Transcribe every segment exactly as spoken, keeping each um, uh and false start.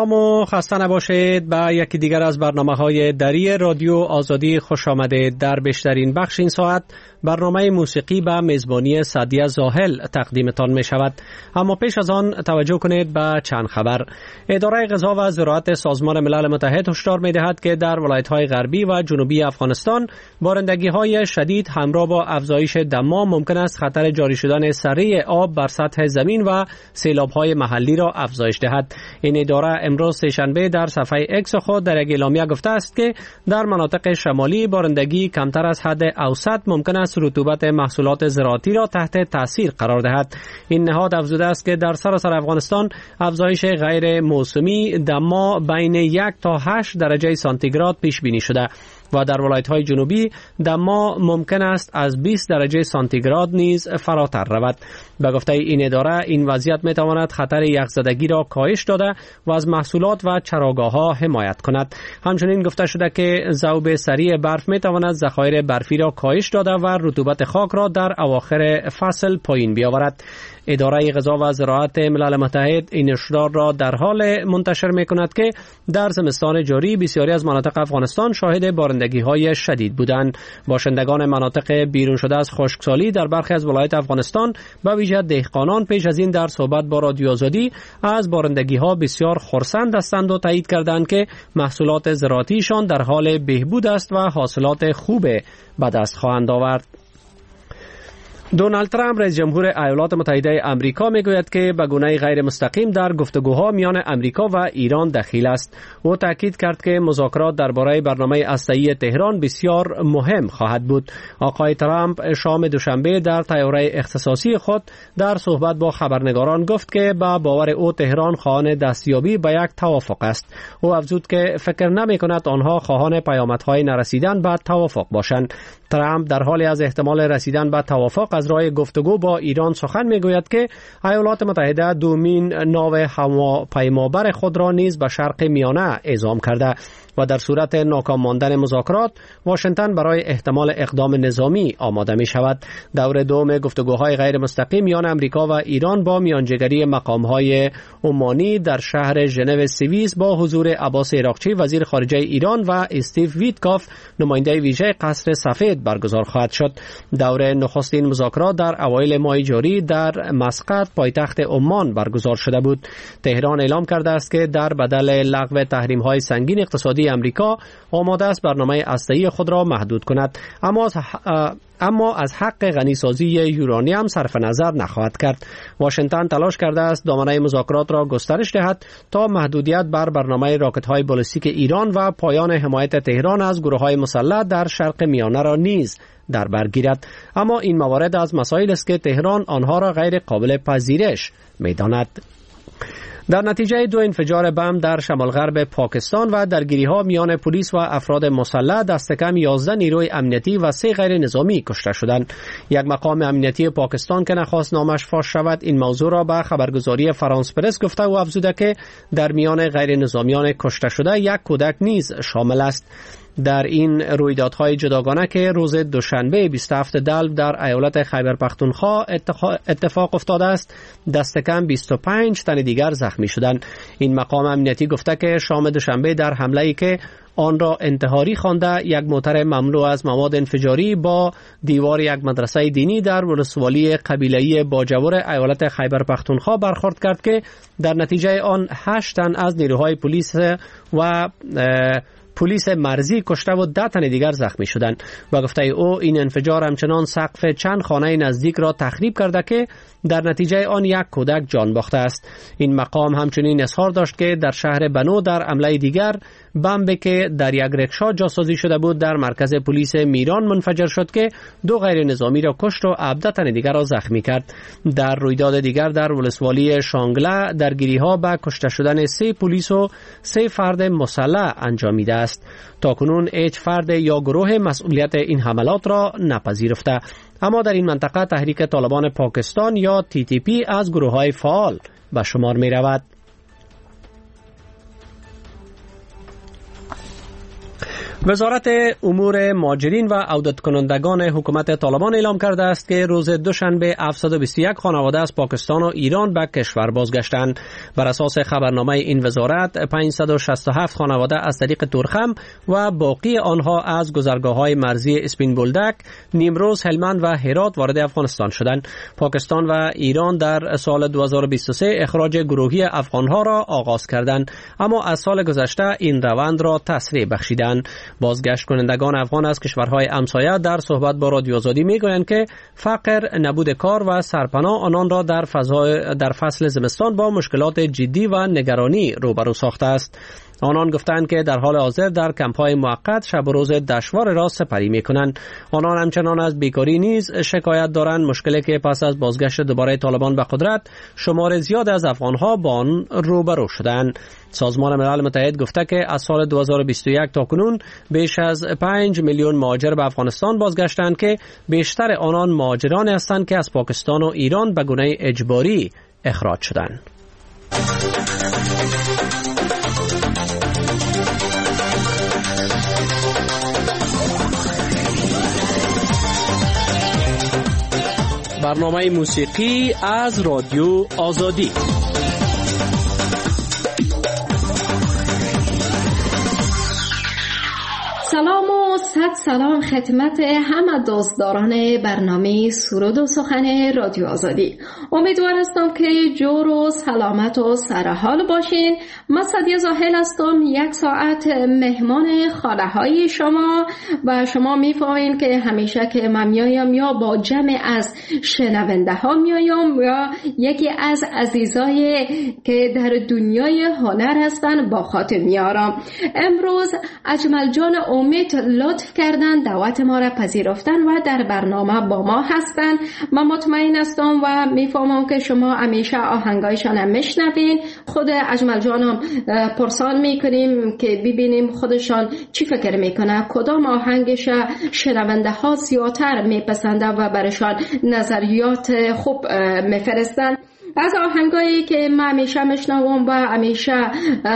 سلام و خسته نباشید. به یکی دیگر از برنامه‌های دری رادیو آزادی خوش آمدید. در بیشترین بخش این ساعت برنامه موسیقی به میزبانی سعدیه زاهل تقدیمتان می شود. اما پیش از آن توجه کنید به چند خبر. اداره غذا و زراعت سازمان ملل متحد هشدار می دهد که در ولایت‌های غربی و جنوبی افغانستان بارندگی‌های شدید همراه با افزایش دما ممکن است خطر جاری شدن سریع آب بر سطح زمین و سیلاب‌های محلی را افزایش دهد. این اداره امروز سه‌شنبه در صفحه اکس خود در یک اعلامیه گفته است که در مناطق شمالی بارندگی کمتر از حد اوسط ممکن است رطوبت محصولات زراعتی را تحت تاثیر قرار دهد. این نهاد افزوده است که در سراسر افغانستان افزایش غیر موسمی دما بین یک تا هشت درجه سانتیگراد پیش بینی شده و در ولایت‌های جنوبی دما ممکن است از بیست درجه سانتیگراد نیز فراتر رود. به گفته این اداره این وضعیت می‌تواند خطر یخزدگی را کاهش داده و از محصولات و چراگاه‌ها حمایت کند. همچنین گفته شده که ذوب سریع برف می‌تواند ذخایر برفی را کاهش داده و رطوبت خاک را در اواخر فصل پایین بیاورد. اداره غذا و زراعت ملل متحد این هشدار را در حال منتشر می‌کند که در زمستان جاری بسیاری از مناطق افغانستان شاهد بارندگی‌های شدید بودند. باشندگان مناطق بیرون شده از خشکسالی در برخی از ولایات افغانستان به ویژه دهقانان پیش از این در صحبت با رادیو آزادی از بارندگی‌ها بسیار خرسند هستند و تایید کردند که محصولات زراعتیشان در حال بهبود است و حاصلات خوب به دست خواهند آورد. دونالد ترامپ رئیس جمهور ایالات متحده آمریکا میگوید که به گونه غیر مستقیم در گفتگوها میان آمریکا و ایران دخیل است. او تاکید کرد که مذاکرات درباره برنامه هسته‌ای تهران بسیار مهم خواهد بود. آقای ترامپ شام دوشنبه در طیاره اختصاصی خود در صحبت با خبرنگاران گفت که به باور او تهران خواهان دستیابی به یک توافق است. او افزود که فکر نمی‌کند آنها خواهان پیامدهای نرسیدن به توافق باشند. ترامپ در حال از احتمال رسیدن به توافق از راه گفتگو با ایران سخن میگوید که ایالات متحده دومین ناو هواپیمابر خود را نیز به شرق میانه اعزام کرده و در صورت ناکام ماندن مذاکرات واشنگتن برای احتمال اقدام نظامی آماده می شود. دور دوم گفتگوهای غیر مستقیم میان امریکا و ایران با میانجیگری مقامهای عمانی در شهر ژنو سوئیس با حضور عباس عراقچی وزیر خارجه ایران و استیو ویتکاف نماینده ویژه قصر سفید برگزار خواهد شد. دور نخستین مذاکرات در اوایل ماه جاری در مسقط پایتخت عمان برگزار شده بود. تهران اعلام کرده است که در بدل لغو تحریم‌های سنگین اقتصادی امریکا آماده است برنامه هسته‌ای خود را محدود کند، اما از اما از حق غنیسازی یورانیم صرف نظر نخواهد کرد. واشنگتن تلاش کرده است دامنه مذاکرات را گسترش دهد تا محدودیت بر برنامه راکت‌های بالستیک ایران و پایان حمایت تهران از گروه‌های مسلح در شرق میانه را نیز در بر گیرد. اما این موارد از مسائل است که تهران آنها را غیر قابل پذیرش می‌داند. در نتیجه دو انفجار بم در شمال غرب پاکستان و درگیری‌ها میان پلیس و افراد مسلح دست کم یازده نیروی امنیتی و سه غیر نظامی کشته شدند. یک مقام امنیتی پاکستان که نخواست نامش فاش شود این موضوع را به خبرگزاری فرانس پرس گفته و افزوده که در میان غیر نظامیان کشته شده یک کودک نیز شامل است. در این رویدادهای جداگانه که روز دوشنبه بیست و هفتم دلو در ایالت خیبر پختونخوا اتفاق افتاده است، دست کم بیست و پنج تن دیگر زخمی شدند. این مقام امنیتی گفته که شام دوشنبه در حمله‌ای که آن را انتحاری خوانده یک موتر مملو از مواد انفجاری با دیوار یک مدرسه دینی در ولسوالی قبیله‌ای باجور ایالت خیبر پختونخوا برخورد کرد که در نتیجه آن هشت تن از نیروهای پلیس و پلیس مرزی کشته و ده تن دیگر زخمی شدند. و گفته او این انفجار همچنان سقف چند خانه نزدیک را تخریب کرده که در نتیجه آن یک کودک جان باخته است. این مقام همچنین اظهار داشت که در شهر بنو در حمله دیگر بمبی که در یک رکشا جاسازی شده بود در مرکز پلیس میران منفجر شد که دو غیر نظامی را کشت و هفده تن دیگر را زخمی کرد. در رویداد دیگر در ولسوالی شانگله درگیری‌ها به کشته شدن سه پلیس و سه فرد مسلح انجامیده است. تاکنون هیچ فرد یا گروه مسئولیت این حملات را نپذیرفته. اما در این منطقه تحریک طالبان پاکستان یا تی تی پی از گروه‌های فعال به شمار می رود. وزارت امور مهاجرین و عودت کنندگان حکومت طالبان اعلام کرده است که روز دوشنبه هفتصد و بیست و یک خانواده از پاکستان و ایران به کشور بازگشتند. بر اساس خبرنامه این وزارت پانصد و شصت و هفت خانواده از طریق تورخم و باقی آنها از گذرگاه‌های مرزی اسپین بولدک، نیمروز، هلمند و هرات وارد افغانستان شدند. پاکستان و ایران در سال دو هزار و بیست و سه اخراج گروهی افغانها را آغاز کردند، اما از سال گذشته این روند را تسریع بخشیدند. بازگشت کنندگان افغان از کشورهای همسایه در صحبت با رادیو آزادی میگویند که فقر، نبود کار و سرپناه آنان را در فضای در فصل زمستان با مشکلات جدی و نگرانی روبرو ساخته است. آنان گفتند که در حال حاضر در کمپ‌های موقت شب و روز دشوار را سپری می‌کنند. آنان همچنان از بیکاری نیز شکایت دارند، مشکلی که پس از بازگشت دوباره طالبان به قدرت شمار زیاد از افغان‌ها با آن روبرو شدند. سازمان ملل متحد گفته که از سال دو هزار و بیست و یک تا کنون بیش از پنج میلیون مهاجر به افغانستان بازگشتند که بیشتر آنان مهاجرانی هستند که از پاکستان و ایران به گونه اجباری اخراج شدند. برنامه موسیقی از رادیو آزادی. سلام و صد سلام خدمت همه دوستداران برنامه سرود و سخن رادیو آزادی. امیدوار هستم که جور و سلامت و سرحال باشین. من سادیه زاهل هستم، یک ساعت مهمان خانه های شما و شما میفهمین که همیشه که من میایم یا با جمع از شنونده ها میایم یا یکی از عزیزای که در دنیای هنر هستن با خاطر میارم. امروز اجمل جان امید لطف کردن دعوت ما را پذیرفتن و در برنامه با ما هستن. من مطمئن هستم و میفهمم که شما همیشه آهنگایشان هم میشنوین. خود اجمل جانم پرسان میکنیم که ببینیم خودشان چی فکر میکنه، کدام آهنگش شنونده ها زیادتر میپسنده و برشان نظریات خوب میفرستن. از آهنگایی که من همیشه میشنوم و همیشه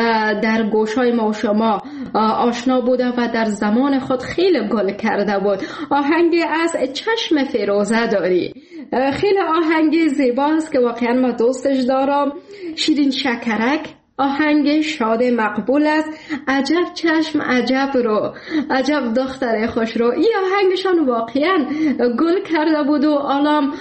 در گوشهای ما و شما آشنا بوده و در زمان خود خیلی گل کرده بود، آهنگ از چشم فیروزه داری. خیلی آهنگ زیباست که واقعا ما دوستش دارم. شیرین شکرک آهنگ شاد مقبول است. عجب چشم عجب رو، عجب دختر خوش رو. این آهنگشان واقعا گل کرده بود و الان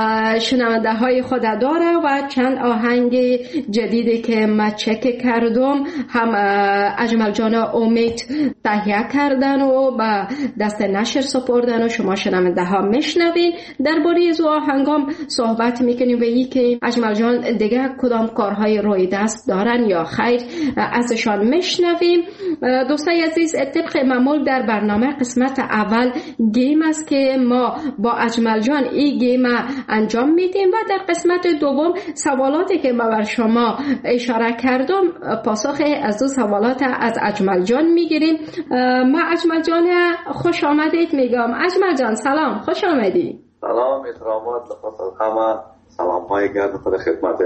شنونده های خود داره و چند آهنگ جدیدی که من چک کردم هم اجمل جان امید تهیه کردن و به دست نشر سپردن و شما شنونده ها میشنوین. درباره از آهنگام صحبت میکنیم و این که اجمل جان دیگه کدام کارهای روی دست دارن یا خیر ازشان میشنویم. دوستای عزیز، طبق معمول در برنامه قسمت اول گیم است که ما با اجمل جان این گیم انجام میدیم و در قسمت دوم سوالاتی که ما بر شما اشاره کردم پاسخ از دو سوالات از اجمل جان میگیریم. ما اجمل جان خوش آمدید میگم. اجمل جان سلام، خوش آمدی. سلام، احترامات لخص همه، سلام های گرد خود خدمت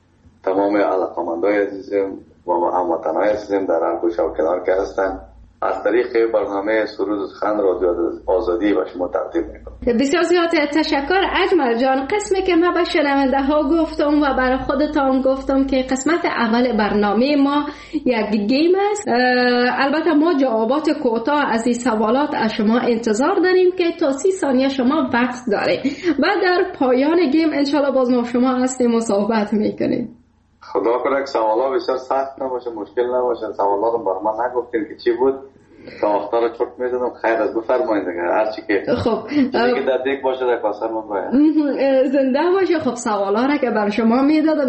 تمام علاقمندای عزیزم و هموطنای عزیزم در هر گوشه و کنار که هستن. از طریق برنامه سرود و سخن رادیو آزادی با شما تقدیم میکنم. بسیار زیاد تشکر اجمل جان. قسمی که من به شنونده ها گفتم و برای خودتان گفتم که قسمت اول برنامه ما یک گیم است. البته ما جوابات کوتاه از این سوالات از شما انتظار داریم که تا سی ثانیه شما وقت دارید و در پایان گیم انشالله باز ما شما هستیم و صحبت میکنیم. خدا کنه که سوالا بسیار سخت نباشه، مشکل نباشه. سوالا رو بر من نگفتین که چی بود تا وقتا رو چرت میزنم. خیر از بفرمایید دیگه، هر چی که خب چیزی که در دیگ باشه در کاسر من باید زنده باشه. خب سوالا را که بر شما میدادم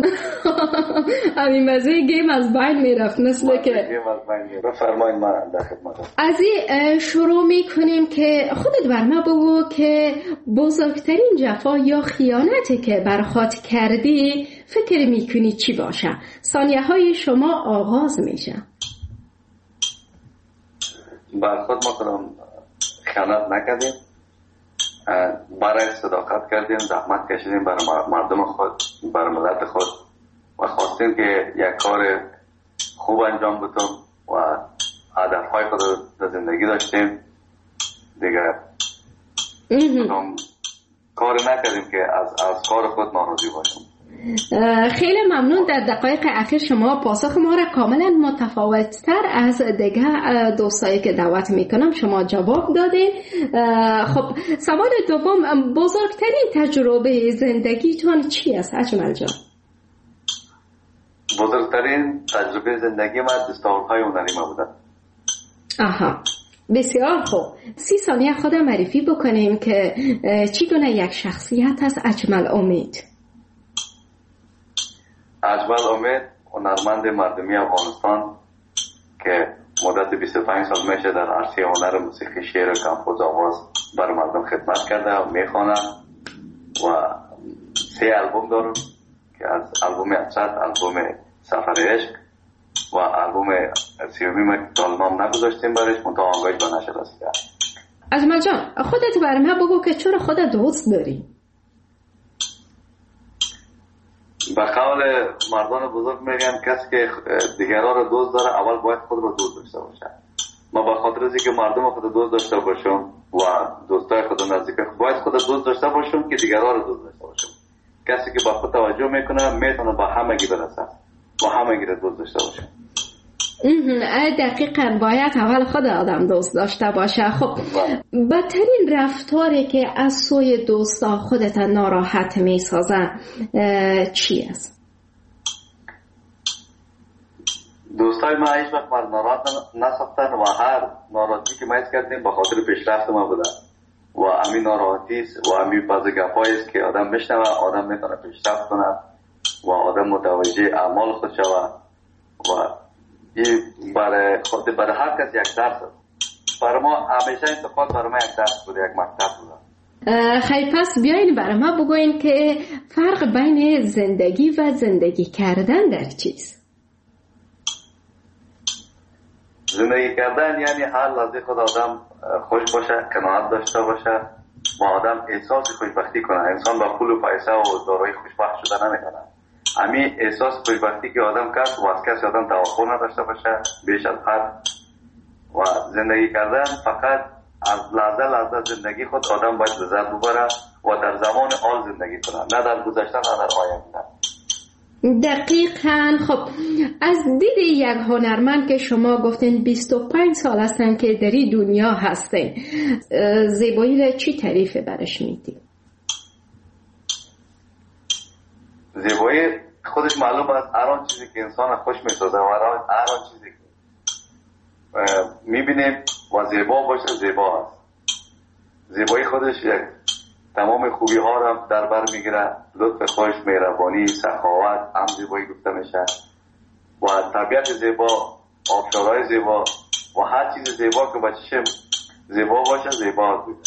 همین مزه گیم از بین میرفت مثل که گیم از بین میرفت. بفرمایید من در خدمتم. از این شروع میکنیم که خودت بر ما بگو که بزرگترین جفا یا خیانتی که بر خود کردی فکر میکنی چی باشه؟ ثانیه های شما آغاز میشه. بر خود ما کنم خیانت نکردیم، برای صداقت کردیم، زحمت کشیدیم برای مردم خود، برای ملت خود و خواستیم که یک کار خوب انجام بدم و هدفهای خود در زندگی داشتیم دیگه. کار نکردیم که از, از کار خود ناراضی باشیم. خیلی ممنون. در دقایق اخیر شما پاسخ ما را کاملا متفاوت‌تر از دیگه دوستایی که دعوت میکنم شما جواب دادین. خب سوال دوم، بزرگترین تجربه زندگیتون چی است اجمل جان؟ بزرگترین تجربه زندگی من دستاوردهای هنری ما بوده. آها، بسیار خوب. سی ثانیه خودم معرفی بکنیم که چی گونه یک شخصیت است اجمل امید؟ اجمل امید هنرمند مردمی افغانستان که مدت بیست و پنج سال میشه در عرصه هنر موسیقی، شعر و کمپوز آواز بر مردم خدمت کرده و میخوانه و سه البوم دارم که از البوم اصد، البوم سفر عشق و البوم سیومی که نام نگذاشتیم برش منطقه آنگاهش به نشر رسیده. اجمل جان خودت برای من بگو که چرا خودت دوست داری؟ به قول مردان بزرگ میگن کسی که دیگران رو دوست داره اول باید خود رو دوست داشته باشه. ما به خاطر از اینکه مردم خود دوست داشته باشم و دوستای خود نزدیک باید خود دوست داشته باشم که دیگران رو دوست داشته باشم. کسی که با خود توجه میکنه میتونه با همگی برسه، با همگی رو دوست داشته باشه. دقیقاً باید اول خود آدم دوست داشته باشه. خب بدترین رفتاری که از سوی دوستا خودت ناراحت میسازن چی است؟ دوستای ما هیچ وقت من ناراحت نساختن و هر ناراحتی که ما کردیم به خاطر پیشرفت ما بوده و همین ناراحتی و همین بعضی گپایی است که آدم بشنوه آدم میتونه پیشرفت کنه و آدم متوجه اعمال خود شود و این برای خود برای هر کس یک درس است. برای ما همیشه انتقاد برای ما یک درس بوده، یک مکتب بوده. خیلی پس بیاین برای ما بگوین که فرق بین زندگی و زندگی کردن در چیست؟ زندگی کردن یعنی هر لحظه خود آدم خوش باشه، قناعت داشته باشه و آدم احساس خوشبختی کنه. انسان با پول و پیسه و دارایی خوشبخت شده نمیکنه. همین احساس خوشبختی که آدم کرد و از کسی آدم توقع نداشته باشه بیش از حد و زندگی کردن فقط از لحظه لحظه زندگی خود آدم باید لذت ببره و در زمان حال زندگی کنه، نه در گذشته نه در آینده. دقیقاً. خب از دید یک هنرمند که شما گفتین بیست و پنج سال هستن که در این دنیا هستین، زیبایی را چی تعریف برش میدی؟ زیبایی خودش معلوم است هر آن چیزی که انسان خوش میسازه و هر آن چیزی که میبینیم و زیبا باشه زیبا است. زیبایی خودش یک تمام خوبی ها را در بر میگیره، لطف خوش، مهربانی، سخاوت هم زیبایی گفته میشه و طبیعت زیبا، آبشارهای زیبا و هر چیز زیبا که با چشم زیبا باشه زیبا بود.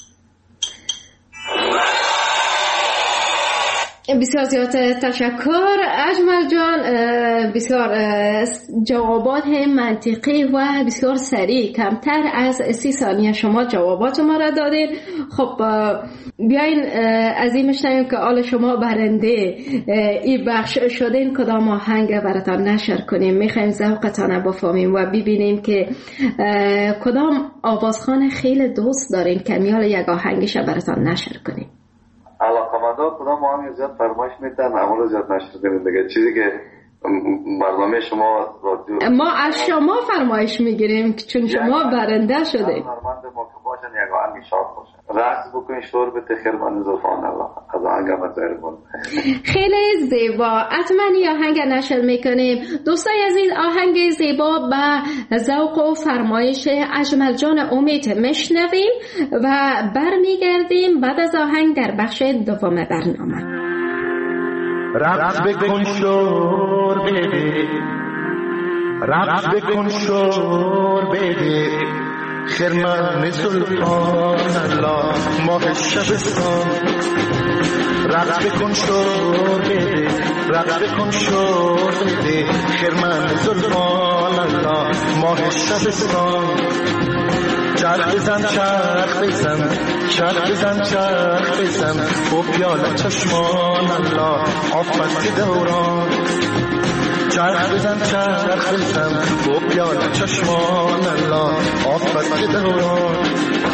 بسیار زیاد تشکر اجمل جان، بسیار جوابات منطقی و بسیار سریع، کمتر از سی ثانیه شما جوابات ما را دادید. خب بیاین از این میشنیم که آل شما برنده این بخش شدین کدام آهنگ براتان نشر کنیم. میخوایم ذوقتان بفهمیم و ببینیم که کدام آوازخوان خیلی دوست دارین که میال یک آهنگش براتان نشر کنیم. علاقمندا کدام آهنگ زیاد فرمایش میدن اول زیاد نشر کنیم دیگه. چیزی که برنامه شما رادیو ما از شما فرمایش میگیریم چون شما برنده شده. هنرمند ما که باشن یک آهنگ شاد باشه، رقص بکنین، شور بده خیر من زلفان الله از آهنگ مزهرمون. خیلی زیبا. حتما این آهنگ نشر میکنیم. دوستای عزیز آهنگ زیبا به ذوق و فرمایش اجمل جان امید میشنویم و برمیگردیم بعد از آهنگ در بخش دوم برنامه. رقص بکن شور بده، رقص بکن شور بده، خرمن سلطان الله ماه شبستان. رقص بکن شور بده، رقص بکن شور بده، خرمن سلطان الله ماه شبستان. چرخ بزن چرخ بزن چرخ بزن چرخ بزن و پیاله چشمان الله آفت دوران. چرخ بزن چرخ بزن با پیاله چشمان الله آفت دوران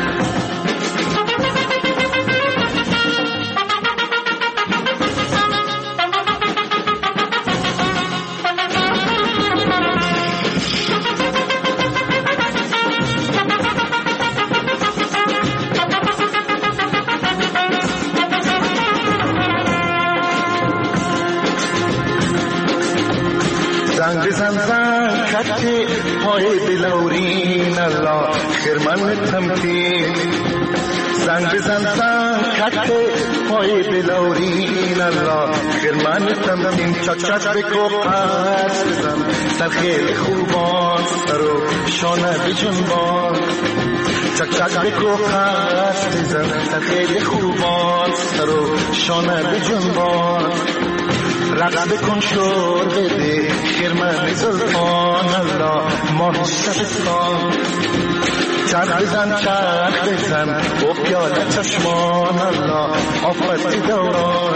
زنگ بزن زن کتی پای بلورین الله خرمن تمکین زنگ بزن زن کتی پای بلورین الله خرمن تمکین چک چک بکو پس بزن سر خیلی خوبان سر و شانه بجنبان چک چک بکو پس بزن سر خیلی خوبان سر و شانه بجنبان رقص بکن شور بده خرمن زلفان الله ماه شبستان چرخ بزن چرخ بزن با پیاله چشمان الله آفت دوران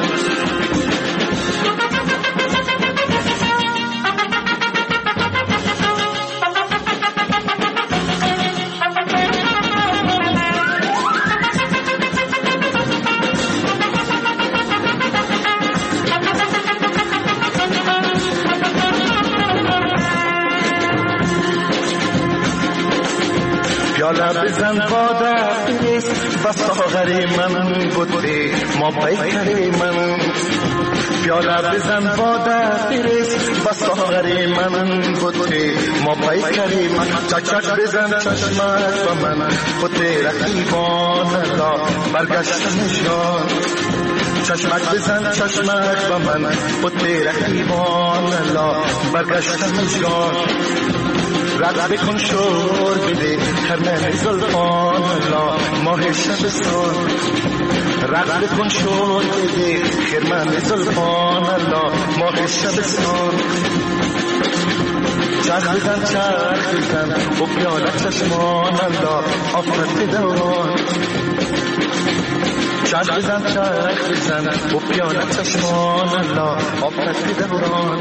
پیاله بزن باده بریز بس ساغری من بوده ما پیکری من پیاله بزن باده بریز بس ساغری من بوده ما پیکری من چک چک بزن چشمک و من بوده رقیبان الله برگشت نشان چشمک بزن چشمک و من بوده رقیبان الله برگشت نشان رقص بکن شور بده خرمن زلفان الله ماه شبستان رقص بکن شور بده خرمن زلفان الله ماه شبستان چرخ بزن چرخ بزن با پیاله چشمان الله آفت دوران چرخ بزن چرخ بزن با پیاله چشمان الله آفت دوران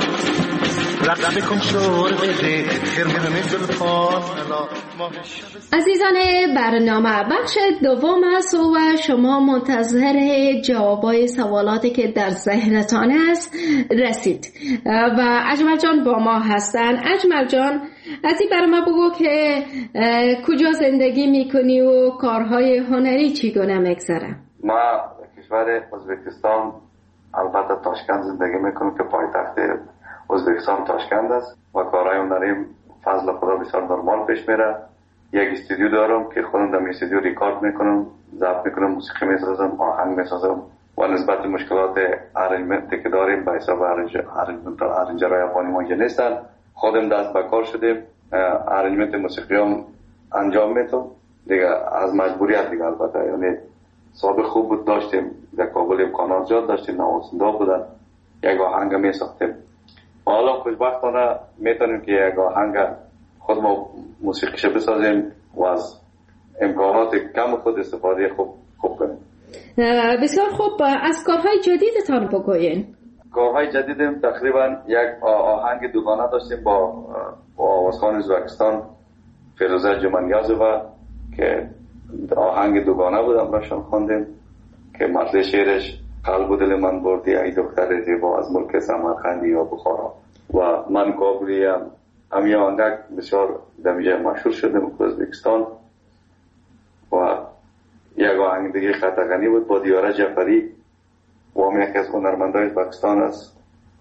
عزیزان برنامه بخش دوم است و شما منتظر جوابای سوالاتی که در ذهنتان است رسید و اجمل جان با ما هستن. اجمل جان از این برای ما بگو که کجا زندگی میکنی و کارهای هنری چگونه میگذره؟ ما کشور ازبکستان البته تاشکند زندگی میکنم که پایتخت ازبکستان تاشکند است و کارهای هنریم فضل خدا بسیار نرمال پیش میره. یک استودیو دارم که خودم در استودیو ریکارد میکنم، ضبط میکنم، موسیقی میسازم، آهنگ میسازم و نسبت مشکلات ارنجمنتی که داریم به حساب ارنجمنت ارنجرهای افغانی ما اینجا نیستن، خودم دست به کار شدیم، ارنجمنت موسیقی هم انجام میدم دیگه از مجبوریت دیگه. البته یعنی سابق خوب بود، داشتیم در کابل امکانات زیاد داشتیم، نوازنده بودن، یک آهنگ میساختیم. حالا خوشبختانه میتونیم که یک آهنگ خود ما موسیقیش بسازیم و از امکانات کم خود استفاده خوب خوب کنیم. بسیار خوب. از کارهای جدیدتان بگوین. کارهای جدیدم تقریبا یک آهنگ دوگانه داشتیم با با آوازخوان ازبکستان فیروزه جمانیازووا که آهنگ دوگانه بود، امراشان خواندیم که متن شعرش قلب و دل من بردی ای دختر زیبا از ملک سمرقند یا بخارا و من کابلی هم همین آهنگ بسیار دمیجه مشهور شدم تو ازبکستان. و یک آهنگ دیگه خطغنی بود با دیاره جعفری و هم یکی از هنرمندای ازبکستان است.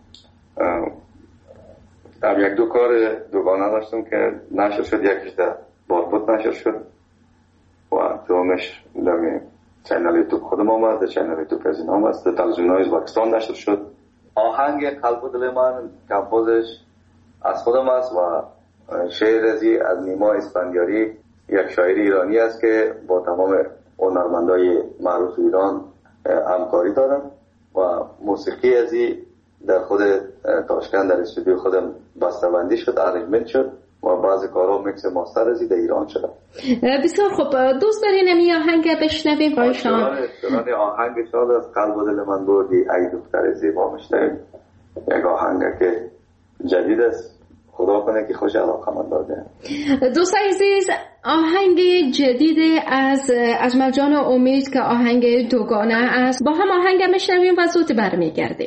هم یک دو کار دوگانه داشتم که نشر شد، یکیش در باربود نشر شد و دومش در چینل یوتیوب خودم آمد، در چینل یوتیوب از این آمد، در تلویزیون‌های ازبکستان نشر شد. آهنگ قلب و دل من کمپوزش از خودم است و شعر ازی از نیما اسفندیاری، یک شاعر ایرانی است که با تمام هنرمندای معروف ایران همکاری دارم و موسیقی ازی در خود تاشکند در استودیو خودم بسته‌بندی شد، ارنجمنت شد و بعضی کارها میکس ماستر ازی در ایران شد. بسیار خوب. دوست دارین این آهنگ بشنویم با شما؟ دلان آهنگ شاد از قلب و دل من بردی ای دختر زیبا میشنویم. یک آهنگ که جدید است. خدا کنه که خوش علاقمند داده. دوست عزیز، آهنگ جدید از اجمل جان امید که آهنگ دوگانه است، با هم آهنگ میشنویم و زود برمیگردیم.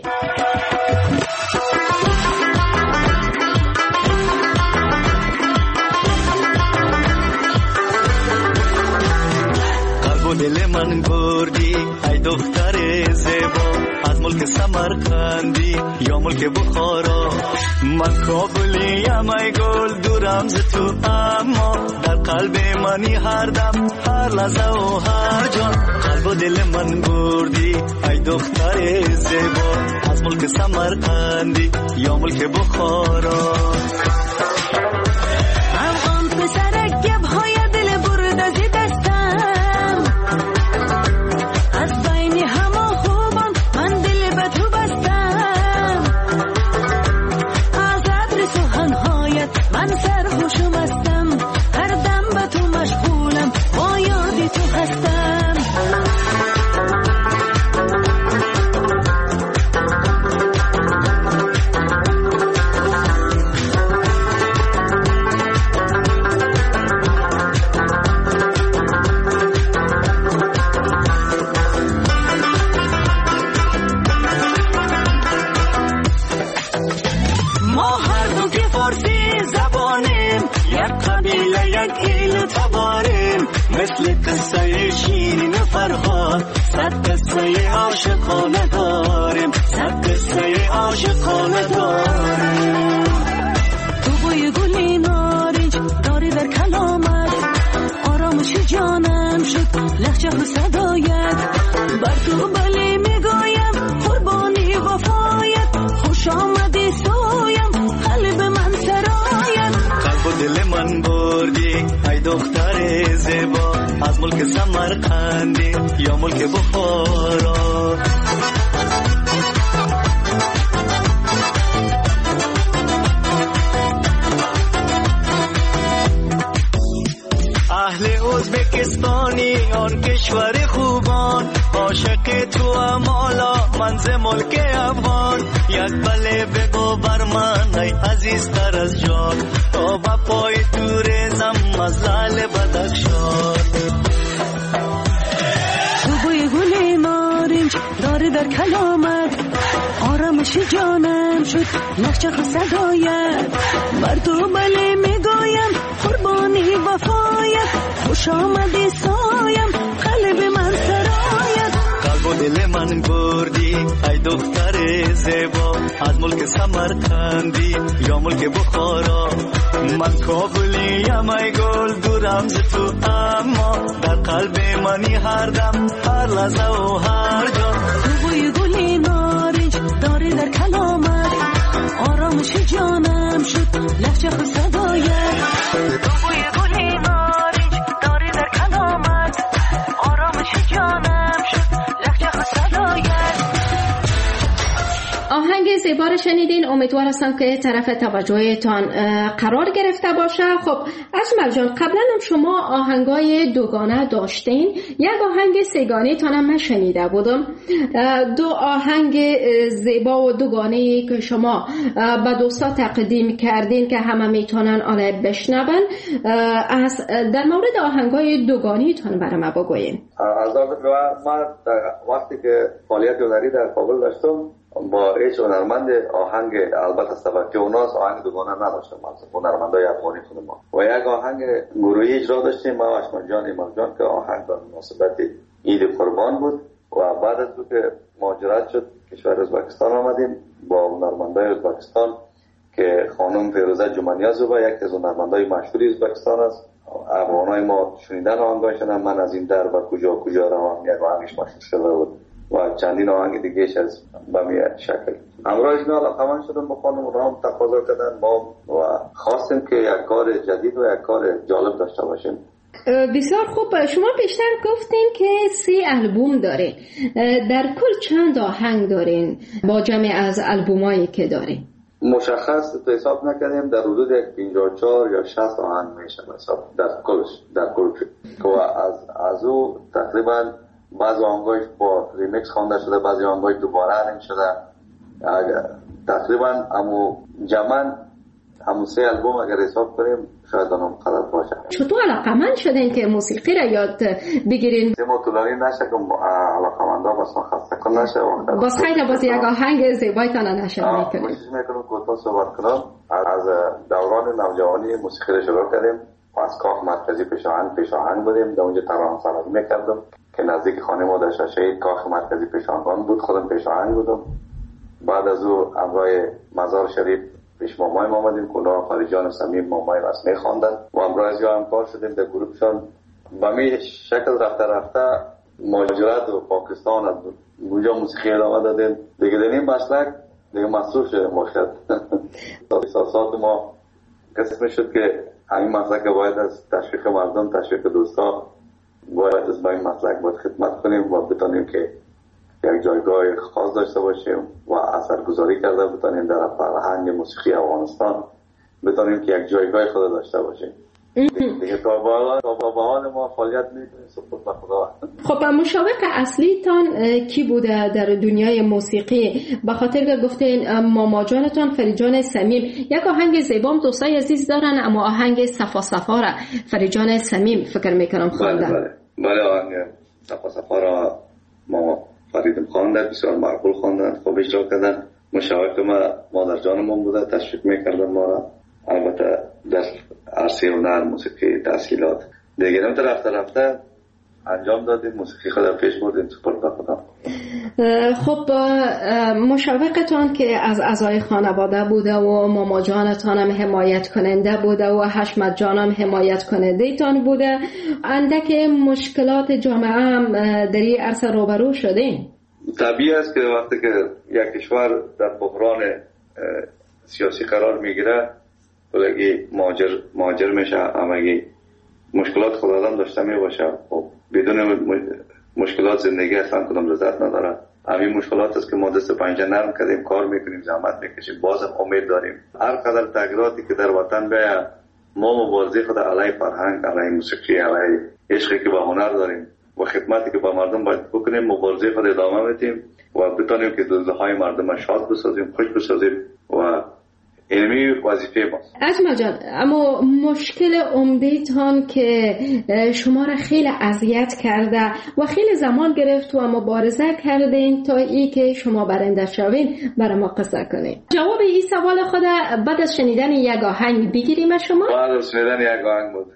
قلب و دل من بردی ای دختر زیبا، از ملک سمرقندی یا ملک بخارا. من کابلیم ای گل دورم ز تو، اما در قلب منی هر دم هر لحظه و هر جان. قلب و دل من بردی ای دختر زیبا، از ملک سمرقندی یا ملک بخارا. افغان پسر گبهای دل برده زی دستم، از بین همه خوبان من دل به تو بستم. از عبر سخنهایت من سرخوشم هستم، هر دم به تو مشغولم با یاد تو هستم. مثل قصه شیرین فرهاد، صد قصه عاشقانه داریم، صد قصه عاشقانه داریم. تو بوی گلی نارنج داری در کلامت، آرامش جانم شد لحجه و صدایت. بر تو بله میگویم قربانی وفایت، خوش آمدی سویم قلب من سرایت. قلب و دل من بردی ای دختر زیبا، از ملک سمرقندی یا ملک بخارا. اهل ازبکستانی آن کشور خوبان، عاشق تو امالا من ز ملک افغان. یک بله بگو بر من ای عزیزتر از جان، تا با پای تو ریزم از لعل بدخشان. تو بوی گل نارنج داری در کلامت، آرامش جانم شد لحجه و صدایت. بر تو بله میگویم قربانی وفایت، خوش آمدی سایم قلب من سرایت. قلب و دل من بردی ای دختر زیبا، از ملک سمرقندی یا ملک بخارا. من کابلیم ای گل دورم ز تو، اما در قلب منی هر دم هر لحظه و هر جا. تو بوی گلی نارنج داری در کلامت، آرامش جانم شد لحجه و صدایت. تو بوی گلی نارنج داری در کلامت، آرامش جانم شد لحجه و صدایت. آهنگ زیبا رو شنیدین، امیدوار هستم که طرف توجهتان قرار گرفته باشه. خب اجمل جان، قبلا هم شما آهنگای دوگانه داشتین، یک آهنگ سگانه تان هم من شنیده بودم. دو آهنگ زیبا و دوگانه که شما به دوستا تقدیم کردین که همه میتونن آن بشنون، از در مورد آهنگای دوگانه تان برای ما بگوین. از من وقتی که فعالیت هنری در کابل داشتم با هیچ هنرمند آهنگ، البته سبکی اوناست، آهنگ دوگانه نداشتم. هنرمندای افغانی خود ما و یک آهنگ گروهی اجرا داشتیم، ما و اجمل جان ایمان جان، که آهنگ به مناسبت عید قربان بود. و بعد از که مهاجرت شد کشور ازبکستان آمدیم با هنرمندای ازبکستان که خانم فیروزه جمانیازووا یک از هنرمندای مشهوری ازبکستان است. افغانای ما شنیدن آهنگاشون، من از این در و کجا کجا روم یک آهنگش مشهور شده بود و چندین آهنگ دیگهش از بمی شکل. همراهش ما علاقمند شدم با خانم، رام تقاضا کردن ما و خواستیم که یک کار جدید و یک کار جالب داشته باشیم. بسیار خوب. شما بیشتر گفتین که سی البوم دارین، در کل چند آهنگ دارین با جمع از البومایی که دارین؟ مشخص تو حساب نکردیم، در حدود پنجاه و چهار یا شصت آهنگ میشه حساب در کلش، در کل که از از او تقریبا بعضی آهنگاش با ریمیکس خوانده شده، بعضی آهنگاش دوباره ارنج شده. تقریبا امو جمعاً همون سه البوم اگر حساب کنیم شاید آنم قدر باشه. چطور علاقمند شدین که موسیقی را یاد بگیرین؟ ما طولانی نشه که علاقمندا بس خسته کن نشه. باز خیلی باز یک آهنگ زیبایتان نشر میکنیم. کوشش میکنم کوتاه صحبت کنم. از دوران نوجوانی موسیقی را شروع کردیم و از کاخ مرکزی پیشاهنگ پیشاهنگ بودیم. در اونجا ترانه سرایی میکردم که نزدیک خانه ما در شاشه کاخ مرکزی پیشاهنگ بود. خودم پیشاهنگ بودم. بعد از او همراه مزار شریف پیش مامای ما آمدیم که اونا فریجان سمیم مامای رسمی خواندن و امروز یا همکار شدیم در گروپشان. به می شکل رفته رفته مهاجرت و پاکستان از اونجا موسیقی ادامه دادیم. دیگه در این مسلک دیگه مصروف شدیم باشد. احساسات ما قسم شد که همین مسلک باید از تشویق مردم، تشویق دوستا باید از با این مسلک باید خدمت کنیم و بتانیم که یک جایگاه خاص داشته باشیم و اثرگذاری کرده بتانیم در فرهنگ موسیقی افغانستان، بتانیم که یک جایگاه خود داشته باشیم. دیگه تا به حال ما فعالیت میکنیم سپرد به خدا. خب مشابه اصلی تان کی بوده در دنیای موسیقی؟ به خاطر که گفتین ماما جانتان فریجان سمیم، یک آهنگ زیبام دوستای عزیز دارن، اما آهنگ صفا صفا را فریجان سمیم فکر میکنم خواندن. بله بله بله آهنگ صفا صفا را ماما فریدم خواندن، بسیار معقول خواندن، خوب اجرا کردن. مشاوق ما مادر جانمون بوده، تشویق میکردن ما را. البته در عرصه هنر موسیقی تحصیلات دیگه نم رفته رفته انجام دادیم، موسیقی خود پیش بردیم سپرد به خدا. خب مشاوقتان که از اعضای خانواده بوده و ماما جانتان هم حمایت کننده بوده و حشمت جان هم حمایت کننده تان بوده، اندک مشکلات جامعه هم در این عرصه روبرو شدین؟ طبیعی است که وقتی که یک کشور در بحران سیاسی قرار میگیره بلگی مهاجر مهاجر میشه، همگی مشکلات خود آدم داشته می باشه. خب بدون مشکلات زندگی اصلا کدام لذت نداره. همین مشکلات است که ما دست پنجه نرم کردیم، کار میکنیم، زحمت میکشیم، بازم امید داریم هر قدر تغییراتی که در وطن بیاید ما مبارزه خود علیه فرهنگ، علیه موسیقی، علیه عشقی که به هنر داریم و خدمتی که با مردم باید بکنیم، مبارزه خود ادامه میدیم و بتونیم که دلهای مردم شاد بسازیم، خوش بسازیم و علمی وظیفه ماست. عظمه جان، اما مشکل عمده‌تان که شما را خیلی اذیت کرده و خیلی زمان گرفت و مبارزه کردین تا ای که شما برنده شوین، برای ما قصه کنین. جواب این سوال خود بعد از شنیدن یک آهنگ بگیریم شما؟ بعد از شنیدن یک آهنگ بود.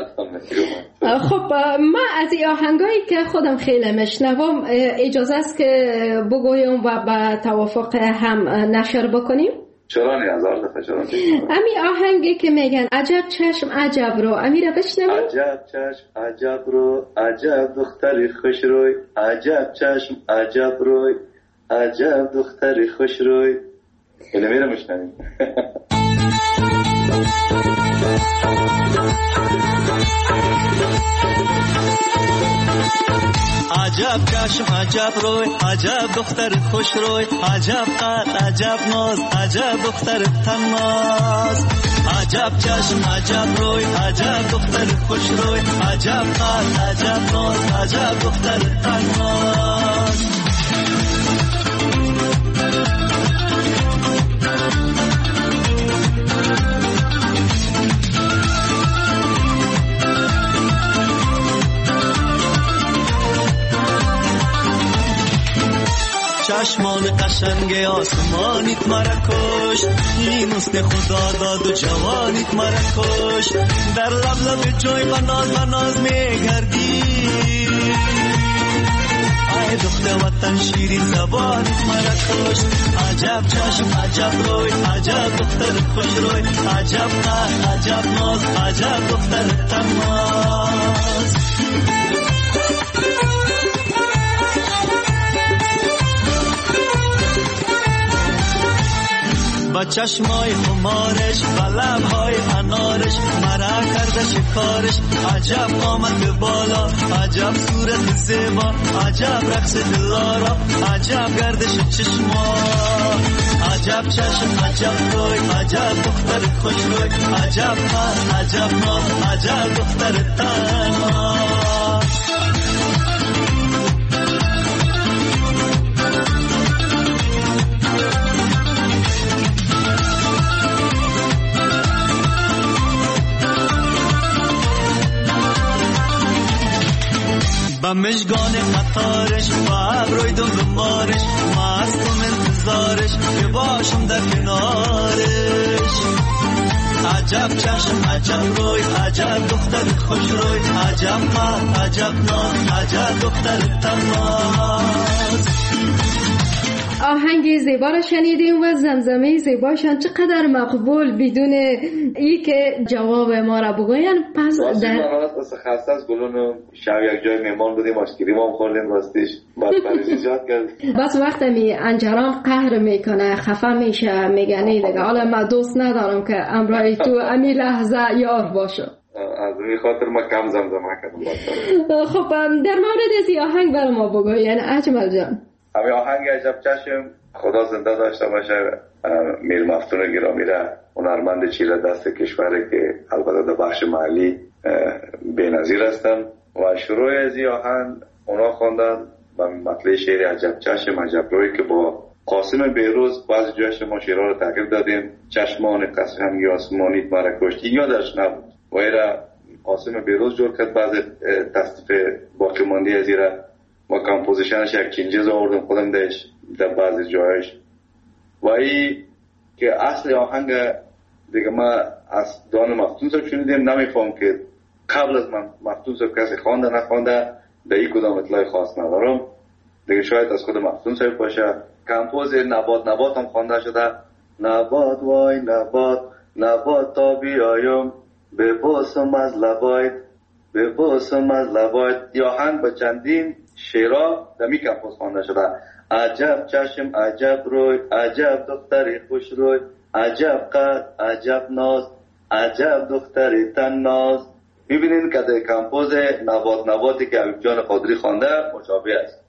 خب ما از این آهنگایی که خودم خیلی میشنوم اجازه است که بگویم و با توافق هم نشر بکنیم؟ چرا نه؟ هزار دفعه چرا نه؟ امی آهنگی که میگن عجب چشم عجب رو، امی را بشنویم؟ عجب چشم عجب رو، عجب دختری خوش روی، عجب چشم عجب روی، عجب دختری خوش روی. اینو میره میشنویم. عجب چشم عجب روی، عجب دختر خوش روی، عجب قد عجب ناز، عجب دختر تناز. عجب چشم عجب روی، عجب دختر خوش روی، عجب قد عجب ناز، عجب دختر تناز. چشمان قشنگ آسمانیت مرا کشت، این حسن خدا داد و جوانیت مرا کشت. در لب لب جوی بناز بناز میگردی، ای دختر وطن شیرین زبانیت مرا کشت. عجب چشم عجب روی، عجب دختر خوش روی، عجب قد عجب ناز، عجب دختر تناز. با چشمای خمارش، با لبهای انارش، مرا کرده شکارش. عجب آمد به بالا، عجب صورت زیبا، عجب رقص دلارا، عجب گردش چشما. عجب چشم عجب روی، عجب دختر خوش روی، عجب قد عجب ناز، عجب دختر تناز. مشگان قطارش و ابروی دنبالش مستم انتظارش که باشم در کنارش عجب چشم عجب روی عجب دختر خوش روی عجب ماه عجب ناز عجب دختر تماز. آهنگ زیبا را شنیدیم و زمزمه زیباشان چقدر مقبول بدون ای که جواب ما را بگوین. پس در راست خسته از گلون شب یک جای مهمان بودیم آشکریم هم خوردیم راستیش بعد پریزی زیاد کرد. بس وقت می انجران قهر میکنه خفه میشه میگه نه دیگه حالا من دوست ندارم که امرای تو امی لحظه یار باشه. از این خاطر ما کم زمزمه کردم. خب در مورد از آهنگ بر ما بگوین اجمل جان. همین آهنگ عجب چشم خدا زنده داشته باشه میر مفتون گرامی را هنرمند چیره دست کشوره که البته در بخش محلی بی‌نظیر هستن و شروع از این آهنگ اونا خواندن و مطلع شعر عجب چشم عجب روی که با قاسم بیروز بعضی جایش ما شعرها رو تغییر دادیم. چشمان قسم آسمانی مرا کشتی یادش نبود و ایرا قاسم بیروز جور کرد بعضی تصدیف باقی ماندی از ایرا و کمپوزیشنش یک چینجز آوردم خودم داشت در بعضی جایش و ای که اصل آهنگ دیگه ما از دان مفتون صاحب شنیدیم نمیفهم که قبل از من مفتون صاحب کسی خوانده نخوانده در این کدام اطلاع خاص ندارم دیگه شاید از خود مفتون صاحب باشه. کمپوز نبات نبات هم خوانده شده نبات وای نبات نبات تا بیایم به باسم از لبایت به باسم از لبایت. یا آهنگ با چندین شعرها در می کمپوز خوانده شده عجب چشم عجب روی عجب دختری خوش روی عجب قد عجب ناز عجب دختری تن ناز. میبینین که در کمپوز نبات نباتی که حبیب جان قادری خوانده مشابه است.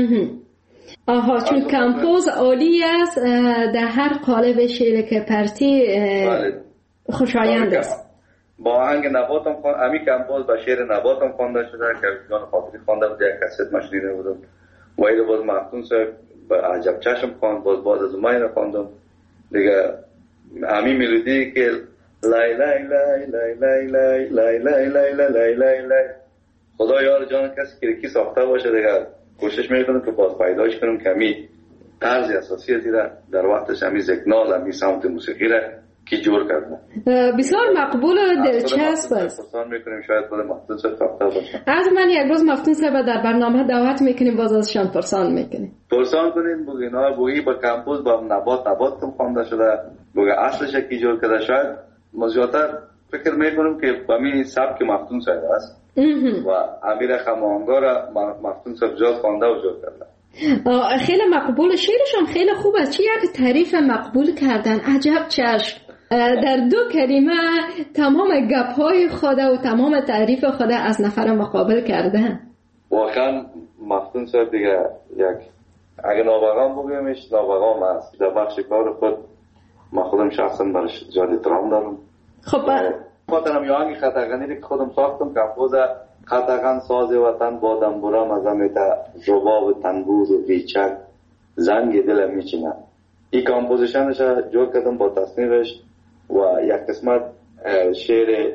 آها چون کمپوز عالی است در هر قالب شعر که پرتی خوشایند است. با آهنگ نبات هم خوانده امی کمپوز با شعر نبات هم خوانده شده که حبیب جان قادری خوانده بود یک کست مشنیده بودم و ایده باز مفتون صاحب با عجب چشم خواند باز باز از ما اینه خواندم دیگه امی ملودی که لای لای لای لای لای لای لای لای لای لای لای لای خدا یار جان کسی که کی ساخته باشه دیگه کوشش میکنم که باز پیداش کنم که امی طرز اساسی از ایده در وقتش امی زکنال امی سمت موسیقی را کی جور کرده بسیار مقبول و دلچسب است. پرسان میکنیم شاید خود مفتون صاحب ساخته باشه. از من یک روز مفتون صاحب در برنامه دعوت میکنیم باز ازشان پرسان میکنیم. پرسان کنیم بگو اینا بگی با کمپوز با نبات نبات کم خوانده شده بگو اصلش کی جور کرده شاید مزیاتر فکر میکنم که با می سبک مفتون صاحب است و امیر خمانگا را مفتون صاحب جاز خوانده و جور کرده. خیلی مقبول شعرشان خیلی خوب است. چه یک تعریف مقبول کردن عجب چشم در دو کلمه تمام گپ‌های خود و تمام تعریف خود از نفر مقابل کردن. واقعا مفتون صاحب دیگه یک اگه نابغام بگیمش نابغام است. در بخش کار خود ما خودم شخصا برش زیاد احترام دارم. خب خاطرم یه آهنگ خطاغنی که خودم ساختم کمپوز خطاغن ساز وطن بادم برام از امیتا زباب تنبور و بیچک زنگ دلم میچینه. این کمپوزیشنش جور کردم با تصنیفش و یک قسمت شعر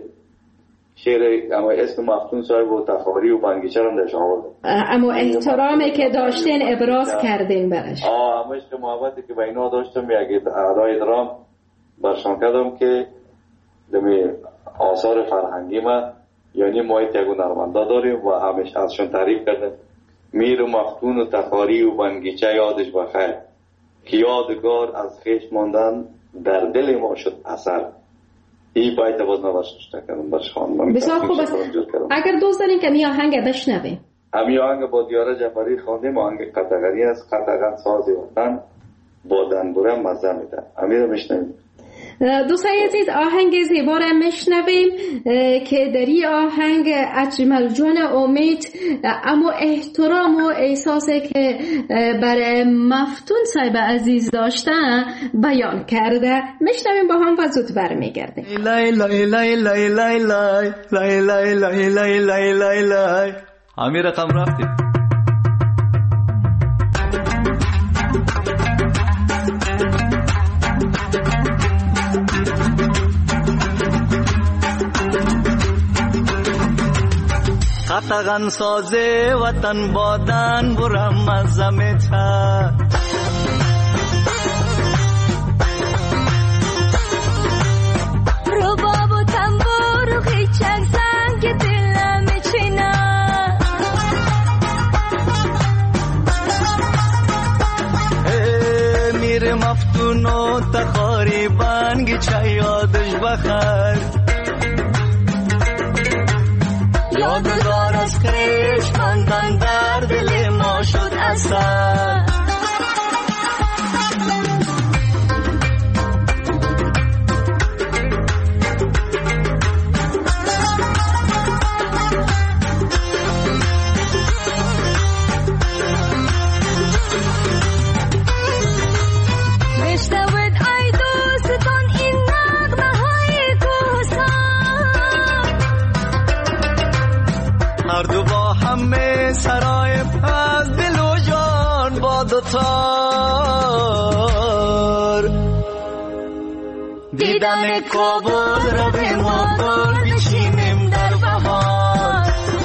شعر اما اسم مفتون صاحب و تخاری و بنگیچه هم درش آورده اما احترامی که داشتین ابراز کردین برش آه اما عشق محبتی که به اینا داشتم یک ادای درام برشان کردم که دمی آثار فرهنگی ما یعنی ما یک هنرمندا داریم و همش ازشان تعریف کردم میر و مفتون و تخاری و بنگیچه یادش بخیر که یادگار از خیش ماندن در دل ما شد اثر. این باید باز نباشت کردم برش خواندم. بسیار خوب است. اگر دوست دارین که می آهنگ بشنویم. امی آهنگ با دیاره جعفری خواندیم آهنگ قطغنی است. قطغن ساز وطن با دنبوره مزه میده. امی رو میشنویم. دوستان عزیز آهنگ زیبا را میشنویم که در این آهنگ اجمل جان امید اما احترام و احساسی که برای مفتون صاحب عزیز داشتن بیان کرده. میشنویم با هم و زود برمیگردیم. لای لای لای لای لای لای لای لای لای لای لای لای لای همین رقم رفتیم. سغن سازه وطن بادن برم مزمتا رباب و تنبور و خیچک زنگ دلم چینا میر مفتون و تخاری بانگی چه یادش بخر یادگار از خیش خواندن در دل ما شد اثر هر دو با همه سرای از دل و جان با دوتار دیدن کابل را به ما گل بچینیم در بهار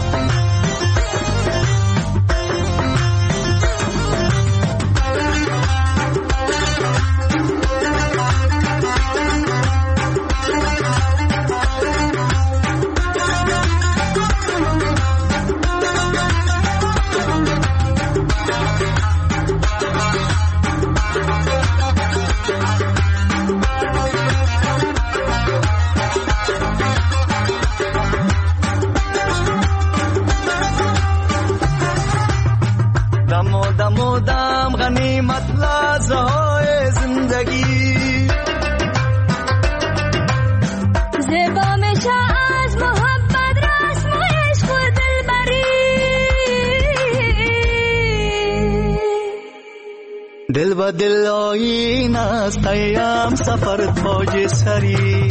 دم غنیمت لحظه های زندگی زیبا میشه از محبت رسم و عشق و دلبری دل با دل آیین است ایام سفر تاج سری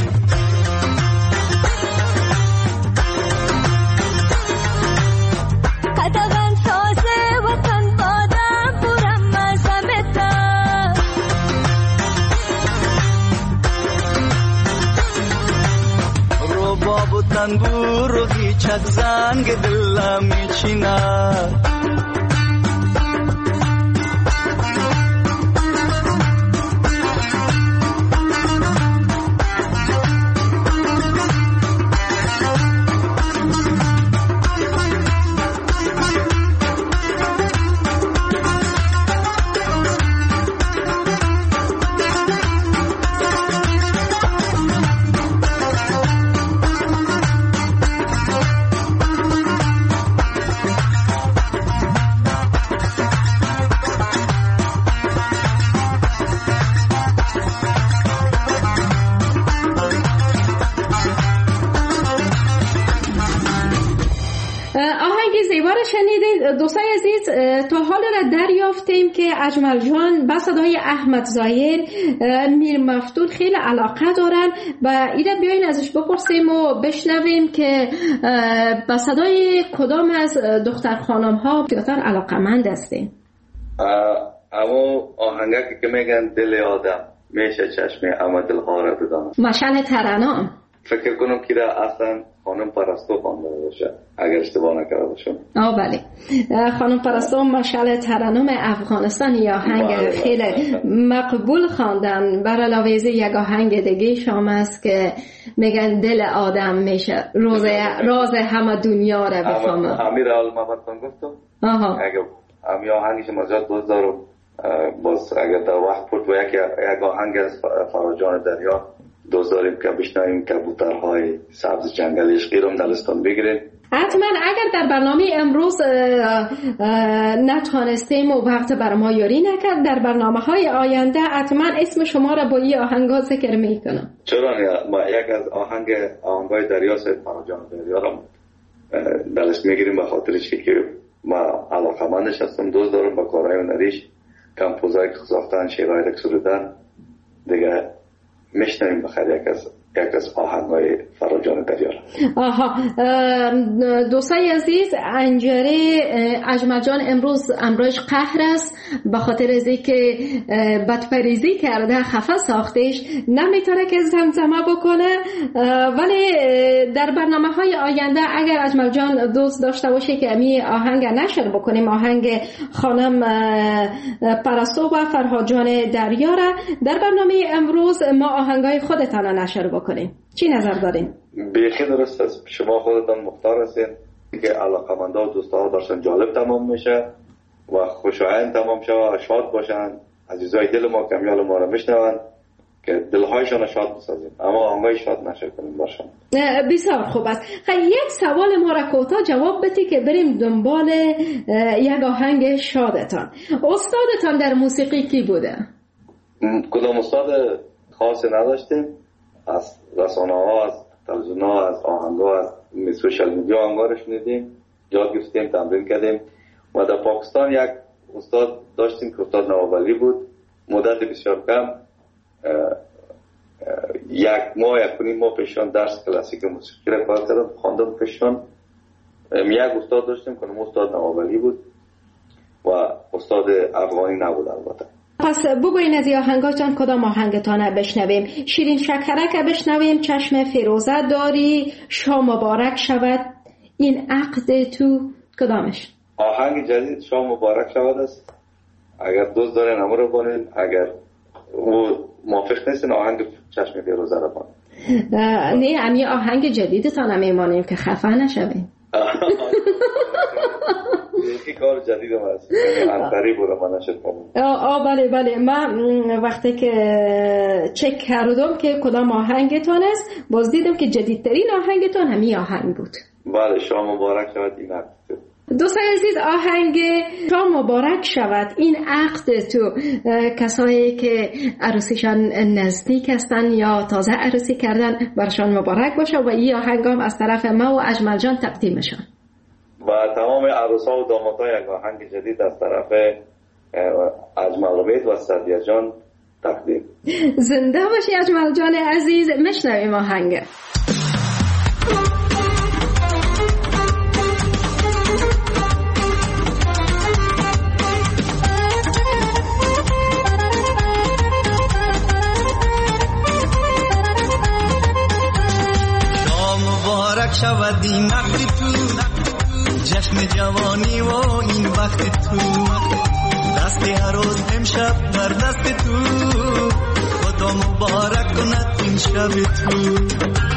تنبور و هیچک زنگ دلم میچینه دوستای عزیز، تا حال را دریافتیم که اجمل جان با صدای احمد ظاهر میر مفتون خیلی علاقه دارن و اینا بیاین ازش بپرسیم و بشنویم که با صدای کدام از دختر خانم ها زیادتر علاقه‌مند هستین. اما آهنگی که میگن دل آدم میشه چشم اما دلها را بدانم، مشعل ترنم فکر کنم که در اصلا خانم پرستو خوانده باشه اگر اشتباه نکرده باشم. آه بله، خانم پرستو مشعل ترنم افغانستان یا آهنگ خیلی مقبول خواندن. بر علاوه از یک آهنگ دیگه شام است که میگن دل آدم میشه روز راز همه دنیا را بفهمه. امیر المحمدتون گفتم آها اگه امی آهنگش مزاد دوست دارم باز اگر در وقت پرد و یک یک آهنگ از فراجان دریا دوست داریم که بشنویم کبوترهای سبز جنگل عشقی رو دلستان بگیریم. حتما اگر در برنامه امروز نتوانستیم و وقت بر ما یاری نکرد، در برنامه های آینده حتما اسم شما را با این آهنگ ها ذکر میکنم. چرا نه؟ ما یک از آهنگ آهنگای دریا سید فراجان دریا رو دلست میگیریم به خاطرش که ما علاقمندش هستم، دوست دارم با کارهای هنریش کمپوزایی که ساختن شعرهای که سرودن دیگه میشنویم بخیر یک از یک از آهنگای فراجان دریا. آها، دوستای عزیز، انجره اجمل جان امروز امروز قهر است به خاطر از اینکه بدپریزی کرده، خفه ساختش، نمیتونه که زمزمه بکنه. ولی در برنامه های آینده اگر اجمل جان دوست داشته باشه که امی آهنگ نشر بکنیم، آهنگ خانم پرستو و فرهاد جان دریا را در برنامه امروز ما آهنگای خودتان نشر بکنیم، چی نظر دارین؟ بیخی درست است. شما خودتان مختار هستین که علاقمندا و دوستا داشتن جالب تمام میشه و خوشایند تمام شه و شاد باشن. عزیزای دل ما کمیال ما رو میشنون که دلهایشان شاد بسازیم، اما آهنگای شاد نشه کنیم باشن. بسیار خوب است. خیلی یک سوال ما را کوتاه جواب بدی که بریم دنبال یک آهنگ شادتان. استادتان در موسیقی کی بوده؟ کدام استاد خاصی نداشتیم. از رسانه ها، از تلویزیون ها، از آهنگ ها، از سوشال میدیا آهنگا رو شنیدیم، یاد گرفتیم، تمرین کردیم. و در پاکستان یک استاد داشتیم که استاد نوابلی بود. مدت بسیار کم، یک ماه یک کنیم ماه پیشان درس کلاسیک موسیقی را کار کردم، خواندم پیشان. یک استاد داشتیم که استاد نوابلی بود و استاد افغانی نبود البته. پس بگوین از این آهنگاتان کدام آهنگتان بشنویم؟ شیرین شکرک بشنویم، چشم فیروزه داری، شام مبارک شود، این عقد تو، کدامش؟ آهنگ جدید شام مبارک شود است. اگر دوست دارین همه رو بانین، اگر او موافق نیستین آهنگ چشم فیروزه رو بانین. نه، امی آهنگ جدیدتان هم میمانیم که خفه نشویم. یکی کار جدید هم هست، انتری بوده من نشد کنم. آه بله بله، من وقتی که چک کردم که کدام آهنگتان است، باز دیدم که جدیدترین آهنگتان همین آهنگ بود. بله، شام مبارک شود این عقد. دوستان عزیز، آهنگ شام مبارک شود این عقد تو، کسایی که عروسیشان نزدیک هستن یا تازه عروسی کردن برشان مبارک باشه و این آهنگ هم از طرف ما و اجمل جان تقدیمشان و تمام عروسا و دامادها یک آهنگ جدید از طرف اجمل امید و سعدیه جان تقدیم. زنده باشی اجمل جان عزیز، میشنویم آهنگ. شود این عقد تو، جشن جوانی و این وقت تو، دست هر روز امشب در دست تو، خدا مبارک کند این شب تو.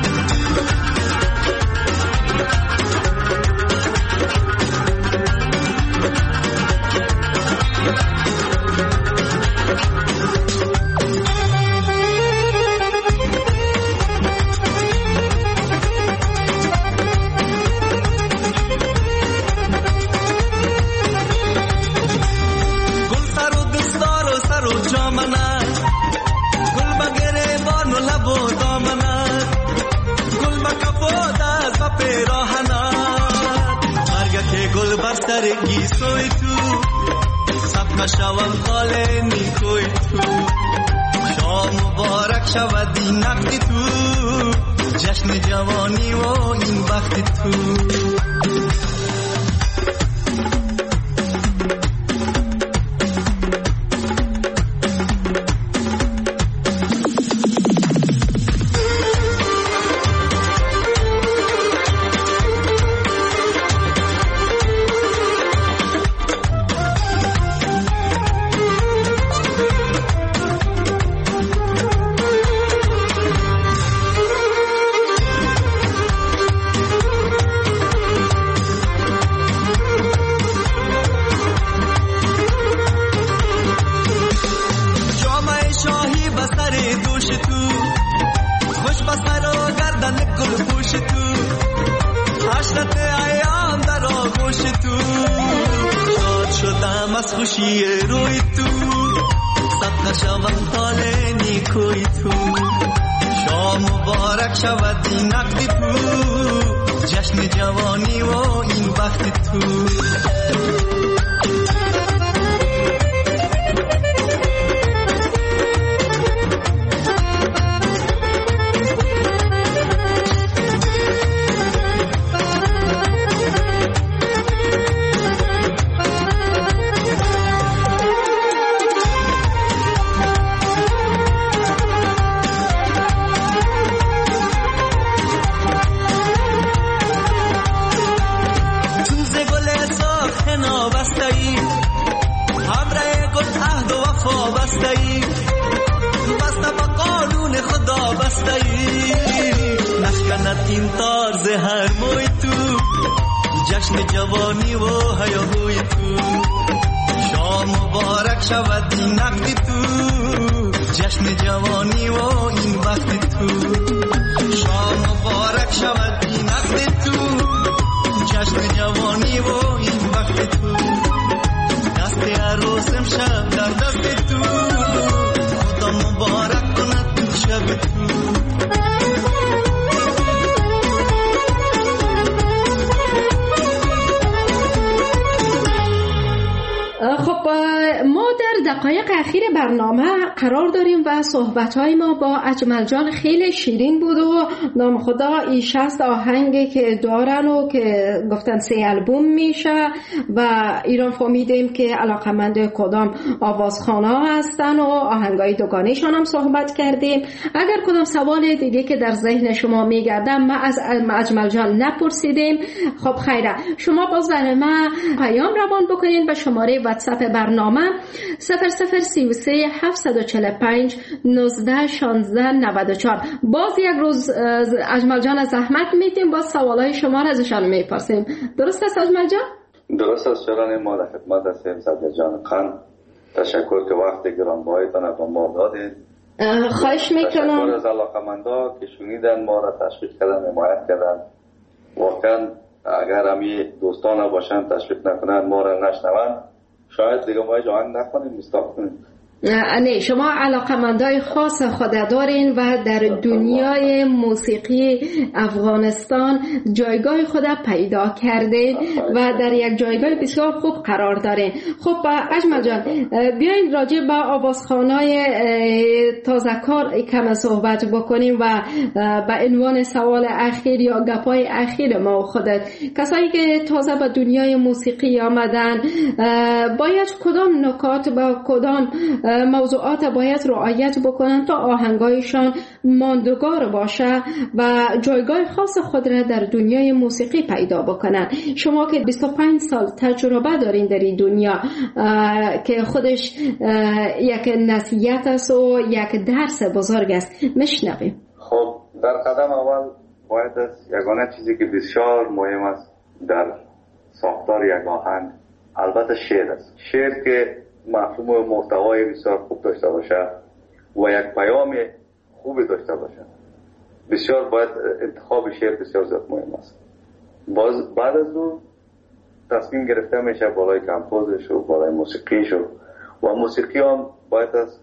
سرگی سوی تو سب نشوم خال نیکوی تو، شام مبارک شود این عقد تو، جشن جوانی و این وقت تو. این طرز هر موی تو جشن جوانی و هیاهوی تو شام مبارک شود این نقد تو جشن جوانی و این وقت تو شام مبارک شود این نقد تو جشن جوانی و این وقت تو دست عروسم شب در دست تو خدا مبارک کند شب تو. خب ما در دقایق اخیر برنامه قرار داریم و صحبت‌های ما با اجمل جان خیلی شیرین بود و نام خدا ای شصت آهنگی که دارن و که گفتن سه البوم میشه و ایران فهمیدیم که علاقمند کدام آوازخوان‌ها هستن و آهنگای دوگانه‌شان هم صحبت کردیم. اگر کدام سوال دیگه که در ذهن شما میگرده ما از اجمل جان نپرسیدیم، خب خیره شما باز برای ما پیام روان بکنین به شماره واتساپ برنامه صفر صفر سی و سه هفتصد و چهل و پنج نوزده شانزده نود و چهار. باز یک روز اجمل جان زحمت میدیم باز سوالای شما را ازشان میپرسیم. درست است اجمل جان؟ درست است شران ما در خدمت هستیم. صدر جان خان تشکر که وقت گرانبهایتان به ما دادید. خواهش میکنم. تشکر از علاقمندا که شنیدن ما را تشویق کردن حمایت کردن. واقعا اگر همی دوستان باشن تشویق نکنن ما را نشنون شاید دیگه ما جوان نکنیم مستاق کنیم. نه شما علاقمندای خاص خود دارین و در دنیای موسیقی افغانستان جایگاه خود پیدا کرده و در یک جایگاه بسیار خوب قرار دارین. خب اجمل جان بیاین راجع به آوازخوانای تازه کار کم صحبت بکنیم و به عنوان سوال اخیر یا گپای اخیر ما خودت کسایی که تازه به دنیای موسیقی آمدن باید کدام نکات با کدام موضوعات باید رعایت بکنن تا آهنگایشان ماندگار باشه و جایگاه خاص خود را در دنیای موسیقی پیدا بکنن. شما که بیست و پنج سال تجربه دارین در این دنیا که خودش یک نصیحت است و یک درس بزرگ است، میشنویم. خب در قدم اول باید از یگانه چیزی که بسیار مهم است در ساختار یک آهنگ البته شعر است. شعر که مفهوم و محتوای بسیار خوب داشته باشه و یک پیام خوبی داشته باشه. بسیار باید انتخاب شعر بسیار زیاد مهم است. باز بعد از اون تصمیم گرفته میشه بالای کمپوزش و بالای موسیقیش و موسیقی هم باید از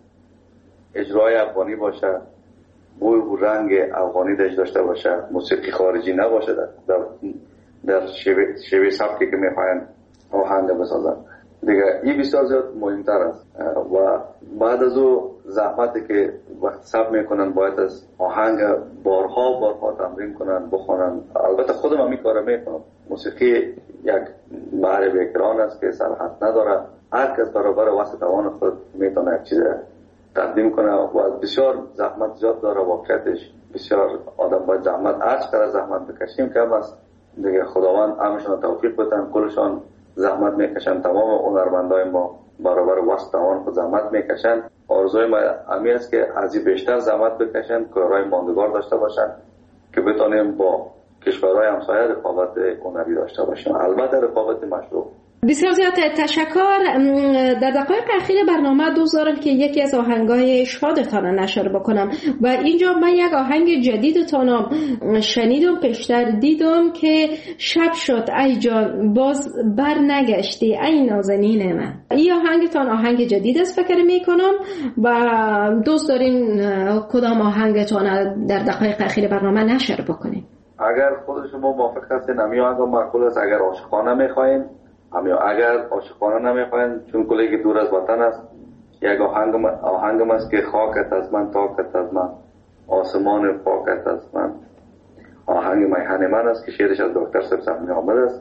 اجرای افغانی باشه، بوی و رنگ افغانی داشته باشه، موسیقی خارجی نباشه در در, در شیوه, شیوه سبکی که میخواین آهنگ بسازن. دیگه این بسیار زیاد مهمتر است و بعد از او زحمتی که وقت سب میکنن باید از آهنگ بارها بارها تمرین کنن بخونن. البته خودم هم این کار میکنم. موسیقی یک بحر بیکران است که سرحد نداره. هر کس برابر وسط توان خود میتونه یک چیز تقدیم کنه و بسیار زحمت زیاد داره. واقعیتش بسیار آدم باید زحمت هر چقدر زحمت بکشیم کم است. دیگه خداوند همشون توفیق بدن. کلشان زحمت میکشن. تمام هنرمندای ما برابر وسط توان خود زحمت میکشن. آرزوی ما همین است که از این بیشتر زحمت بکشن، کارهای ماندگار داشته باشن که بتونیم با کشورهای همسایه رقابت هنری داشته باشیم. البته رقابت مشروع. بسیار زیاد تشکر. در دقایق اخیر برنامه دوست دارم که یکی از آهنگای شادتان نشر بکنم و اینجا من یک آهنگ جدیدتان شنیدم، پیشتر دیدم که شب شد ای جان باز بر نگشتی ای نازنین من. این آهنگتان آهنگ جدید است فکر میکنم و دوست دارین کدام آهنگتان در دقایق اخیر برنامه نشر بکنیم. اگر خود شما موافق هستین همین آهنگ معقول است. اگر عاشقانه میخواین همین، اگر عاشقانه نمیخواین چون کلی دور از وطن است یک آهنگ آهنگم است که خاکت از من تاکت از من آسمان پاکت از من. آهنگ میهن من است که شعرش از دکتر سبزمی آمد است.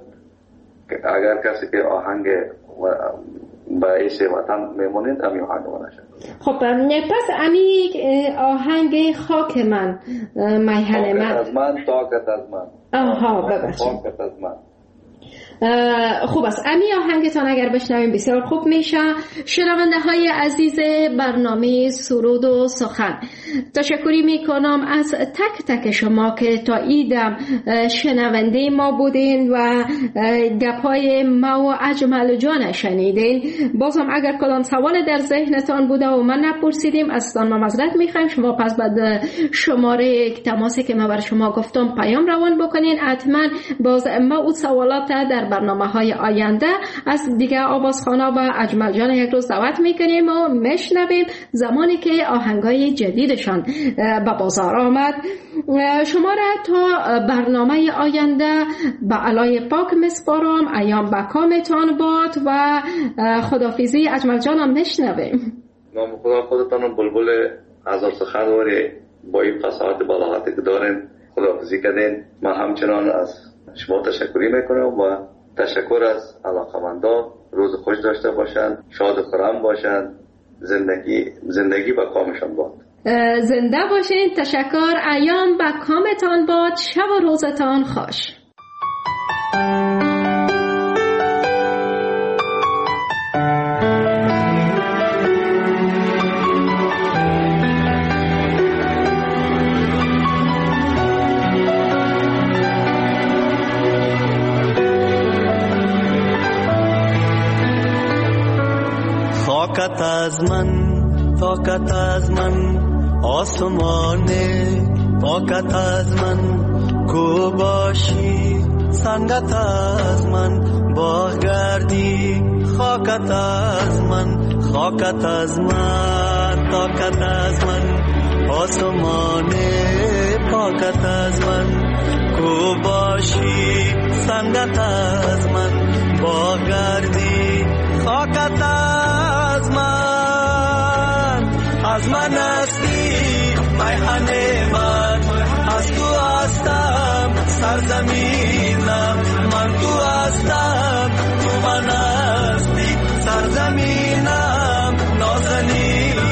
اگر کسی که آهنگ به ایش وطن میمونید همین آهنگ من نشد. خب پس امی آهنگ خاک من میهن من از من تاکت از من آها ببخشید پاکت از من. خوب است. امی آهنگتان اگر بشنویم بسیار خوب میشه. شنونده های عزیز برنامه سرود و سخن، تشکری میکنم از تک تک شما که تا ایدم شنونده ما بودین و گپای ما و اجمل جان شنیدین. بازم اگر کدام سوال در ذهنتان بوده و من نپرسیدیم از ما معذرت میخوایم. شما پس بعد شماره تماسی که ما بر شما گفتم پیام روان بکنین. حتما باز ما اون سوالات در برنامه های آینده از دیگه آوازخوانا و اجمل جان یک روز دعوت میکنیم و میشنویم زمانی که آهنگای جدیدشان به بازار آمد. شما را تا برنامه آینده به علای پاک مسپارم. ایام بکامتان باد و خدافیزی اجمل جانم میشنویم. نام خدا خودتان بلبل هزار سخنوری با این فصاحت بلاغتی که دارین خدافیزی کردین. من همچنان از شما تشکری میکنم و تشکر از علاقمندان. روز خوش داشته باشند، شاد و خرم باشند، زندگی زندگی با کامشان باد. زنده باشین. تشکر. ایام با کامتان باد. شب و روزتان خوش. طاقت از من، طاقت از من آسمانه، طاقت از من کو باشی، سنگت از من باغ گردی، خاکت از من، خاکت از من، طاقت از من آسمانه، طاقت از من کو باشی، سنگت از من باغ گردی، خاکت از من، از من هستی میهن من، از تو هستم سرزمینم، من تو هستم تو من هستی سرزمینم، نازنینم.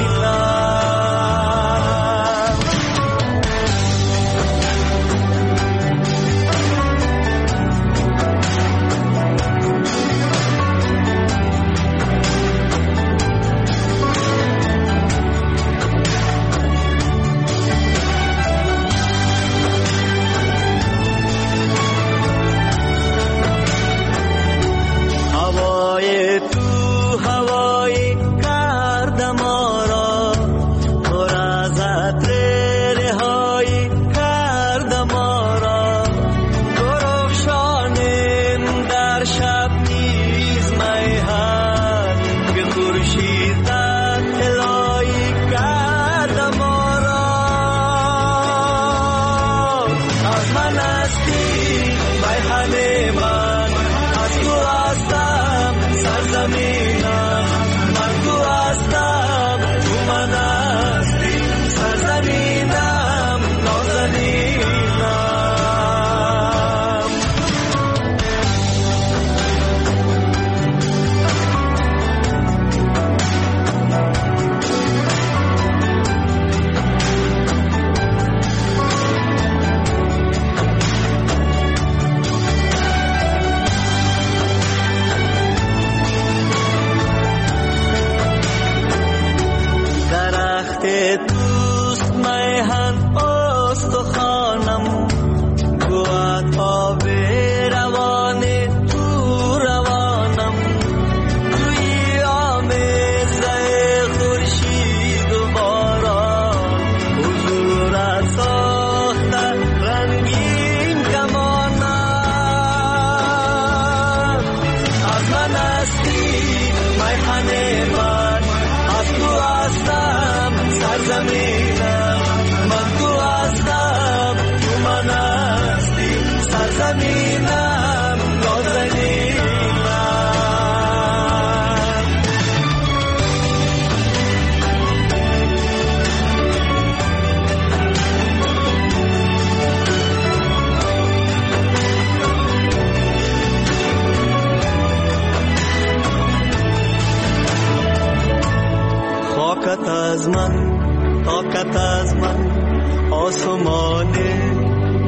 طاقت از من، طاقت از من آسمانه،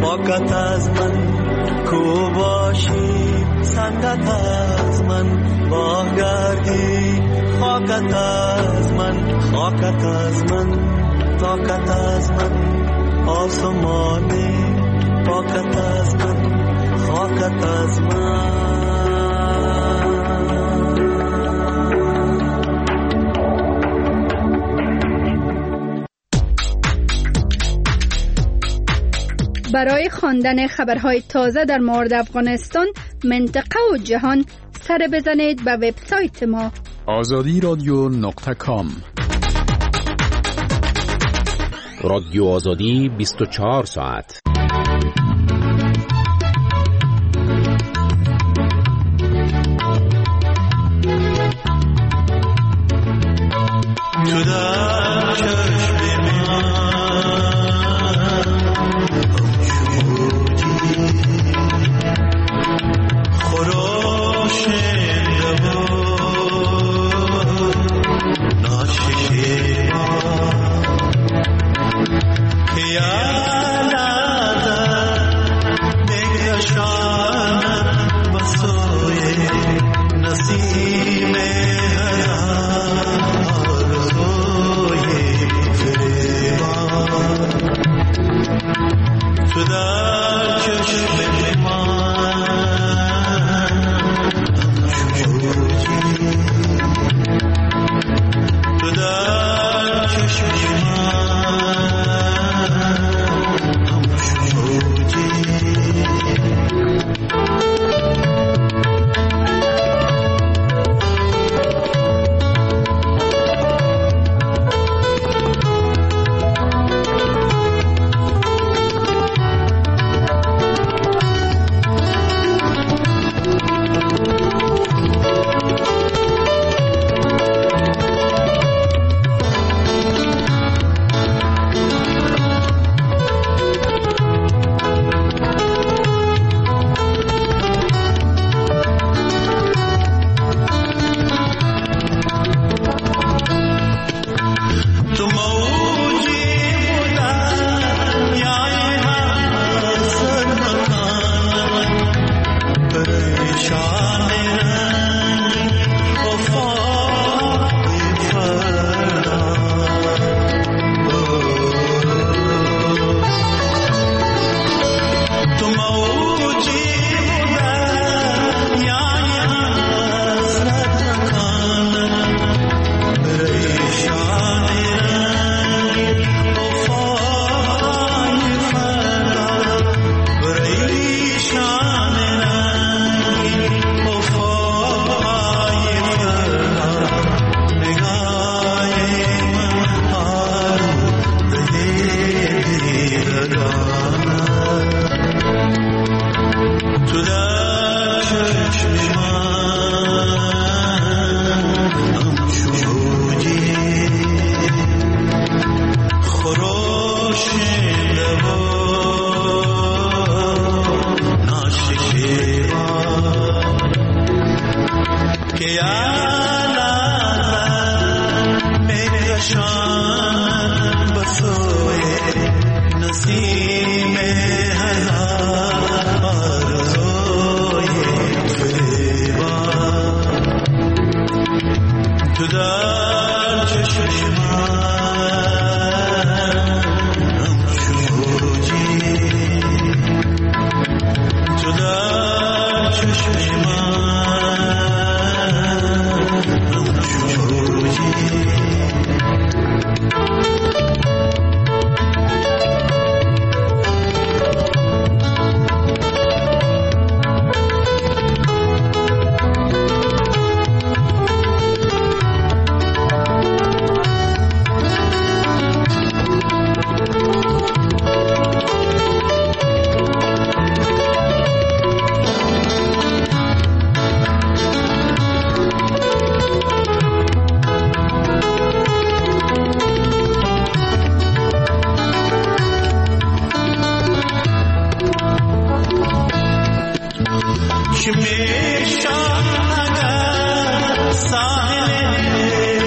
پاکت از من کو باشی سنگت از من باه گردی خاکت از من خاکت از من طاقت از من آسمانی پاکت از من خاکت از من. برای خواندن خبرهای تازه در مورد افغانستان، منطقه و جهان سر بزنید به وبسایت ما آزادی رادیو نقطه کام. رادیو آزادی بیست و چهار ساعت. تو در چشم من چه میشم اگر ساحل